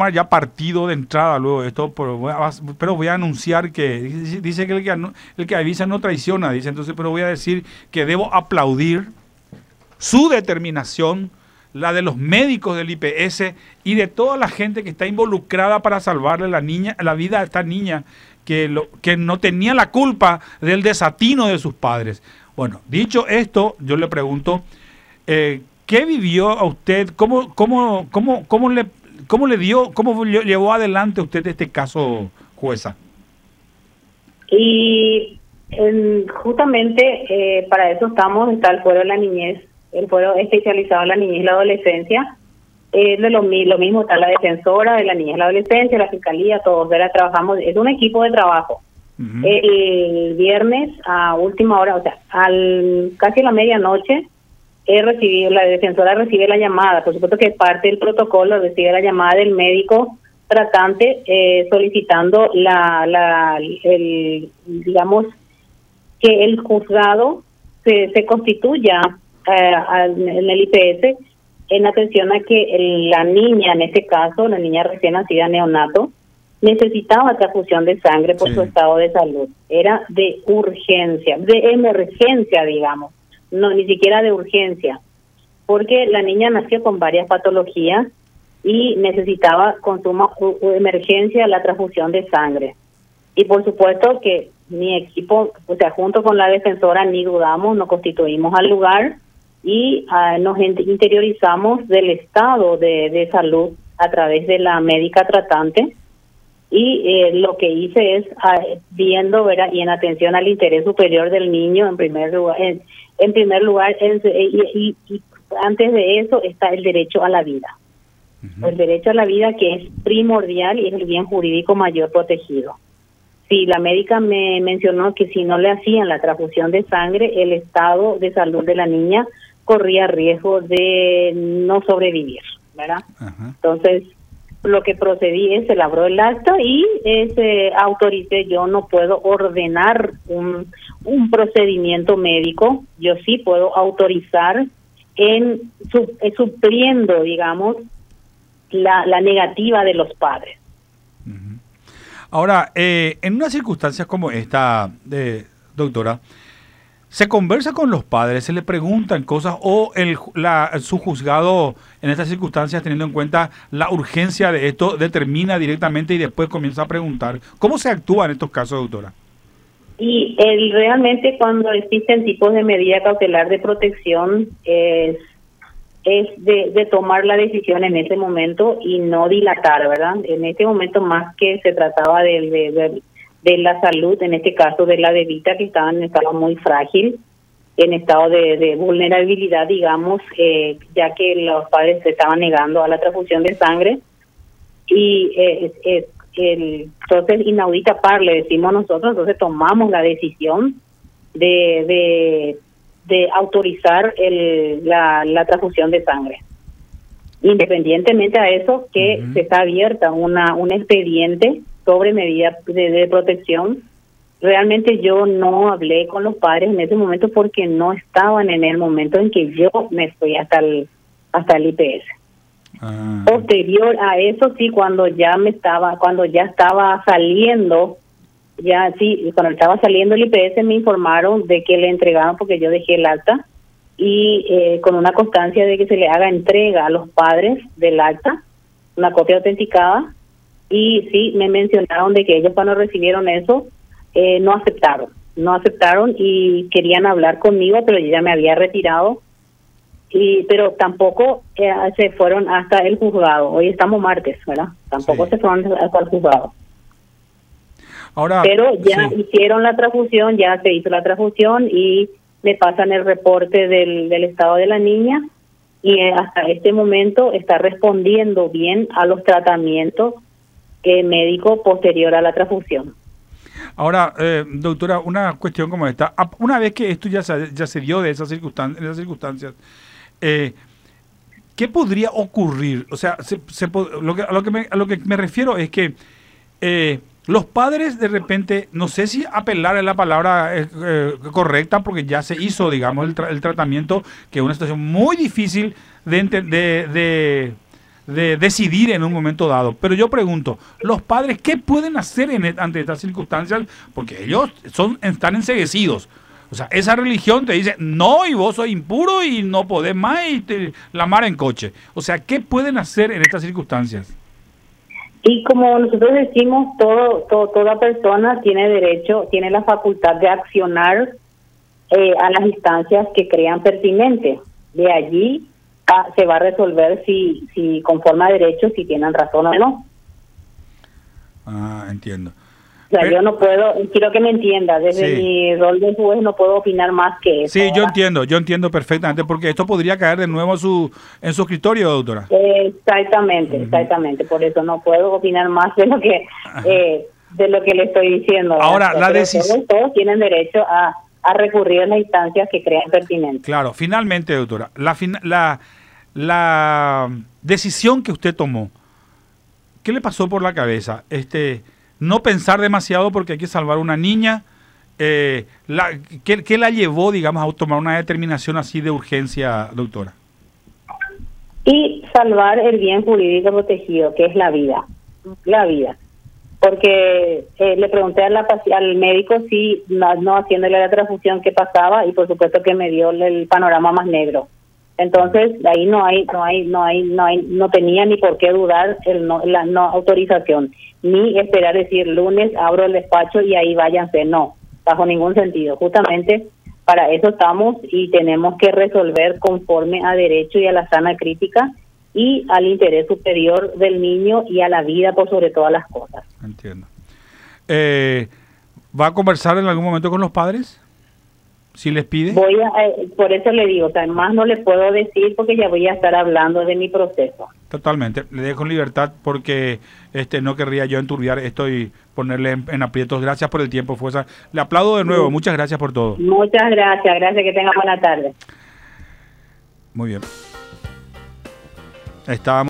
tomar ya partido de entrada luego de esto, pero voy a anunciar que, dice que el que avisa no traiciona, dice, entonces, pero voy a decir que debo aplaudir su determinación, la de los médicos del IPS y de toda la gente que está involucrada para salvarle la vida a esta niña que no tenía la culpa del desatino de sus padres. Bueno, dicho esto, yo le pregunto, ¿qué vivió a usted? ¿Cómo llevó adelante usted este caso, jueza? Y justamente para eso está el Foro de la Niñez, el Foro especializado en la niñez y la adolescencia. De lo mismo está la defensora de la niñez y la adolescencia, la fiscalía, todos, ¿verdad? Trabajamos, es un equipo de trabajo. El viernes a última hora, o sea, casi a la medianoche, la defensora recibe la llamada, por supuesto que parte del protocolo, recibe la llamada del médico tratante solicitando digamos, que el juzgado se constituya en el IPS en atención a que la niña, en este caso, la niña recién nacida neonato, necesitaba transfusión de sangre por su estado de salud. Era de urgencia, de emergencia, digamos, no ni siquiera de urgencia, porque la niña nació con varias patologías y necesitaba con suma emergencia la transfusión de sangre. Y por supuesto que mi equipo, o sea, junto con la defensora, ni dudamos, nos constituimos al lugar y nos interiorizamos del estado de salud a través de la médica tratante. Y lo que hice es, viendo, ¿verdad?, y en atención al interés superior del niño, en primer lugar, y antes de eso está el derecho a la vida. El derecho a la vida, que es primordial y es el bien jurídico mayor protegido. Sí, la médica me mencionó que si no le hacían la transfusión de sangre, el estado de salud de la niña corría riesgo de no sobrevivir, ¿verdad? Entonces, lo que procedí es, se elaboró el acta y autoricé. Yo no puedo ordenar un procedimiento médico, yo sí puedo autorizar supliendo, digamos, la negativa de los padres. Ahora, en unas circunstancias como esta, doctora, ¿se conversa con los padres, se le preguntan cosas o su juzgado en estas circunstancias, teniendo en cuenta la urgencia de esto, determina directamente y después comienza a preguntar? ¿Cómo se actúa en estos casos, doctora? Y realmente cuando existen tipos de medida cautelar de protección es de tomar la decisión en ese momento y no dilatar, ¿verdad? En este momento, más que se trataba de la salud, en este caso de la bebita, que estaba en estado muy frágil, en estado de vulnerabilidad, digamos, ya que los padres se estaban negando a la transfusión de sangre. Y entonces, inaudita par, le decimos nosotros, entonces tomamos la decisión de autorizar la transfusión de sangre. Independientemente a eso, que se está abierta un expediente sobre medidas de protección. Realmente yo no hablé con los padres en ese momento porque no estaban en el momento en que yo me fui hasta el IPS. Posterior a eso, sí, cuando ya estaba saliendo el IPS, me informaron de que le entregaron, porque yo dejé el acta, y con una constancia de que se le haga entrega a los padres del acta, una copia autenticada. Y sí, me mencionaron de que ellos, cuando recibieron eso, no aceptaron y querían hablar conmigo, pero yo ya me había retirado, pero tampoco se fueron hasta el juzgado. Hoy estamos martes, ¿verdad? Tampoco se fueron hasta el juzgado. Ahora, pero ya hicieron la transfusión, ya se hizo la transfusión y me pasan el reporte del estado de la niña, y hasta este momento está respondiendo bien a los tratamientos médico posterior a la transfusión. Ahora, doctora, una cuestión como esta, una vez que esto ya se dio de esas circunstancias, ¿qué podría ocurrir? O sea, a lo que me refiero es que los padres de repente, no sé si apelar es la palabra correcta, porque ya se hizo, digamos, el tratamiento, que es una situación muy difícil de de decidir en un momento dado. Pero yo pregunto, los padres, ¿qué pueden hacer ante estas circunstancias? Porque ellos están enceguecidos. O sea, esa religión te dice, no, y vos sos impuro y no podés más, y la mar en coche. O sea, ¿qué pueden hacer en estas circunstancias? Y como nosotros decimos, toda persona tiene derecho, tiene la facultad de accionar a las instancias que crean pertinentes. De allí se va a resolver si conforme a derecho, si tienen razón o no. Ah, entiendo. O sea, yo no puedo, quiero que me entienda, desde mi rol de juez no puedo opinar más que eso. Sí, yo entiendo perfectamente, porque esto podría caer de nuevo en su escritorio, doctora. Exactamente, por eso no puedo opinar más de lo que le estoy diciendo. Ahora, la decisión... Todos tienen derecho a recurrir a las instancias que crean pertinentes. Claro, finalmente, doctora, la decisión que usted tomó, ¿qué le pasó por la cabeza? No pensar demasiado porque hay que salvar a una niña. ¿Qué la llevó, digamos, a tomar una determinación así de urgencia, doctora? Y salvar el bien jurídico protegido, que es la vida. La vida. Porque le pregunté al médico si no haciéndole la transfusión qué pasaba, y por supuesto que me dio el panorama más negro. Entonces ahí no tenía ni por qué dudar la no autorización, ni esperar decir lunes abro el despacho y ahí váyanse, no, bajo ningún sentido. Justamente para eso estamos y tenemos que resolver conforme a derecho y a la sana crítica y al interés superior del niño y a la vida por sobre todas las cosas. Entiendo. ¿Va a conversar en algún momento con los padres? Si les pide. Por eso le digo, más no le puedo decir porque ya voy a estar hablando de mi proceso. Totalmente, le dejo en libertad porque no querría yo enturbiar esto y ponerle en aprietos. Gracias por el tiempo, Fuerza. Le aplaudo de nuevo, muchas gracias por todo. Muchas gracias, que tenga buena tarde. Muy bien. Estábamos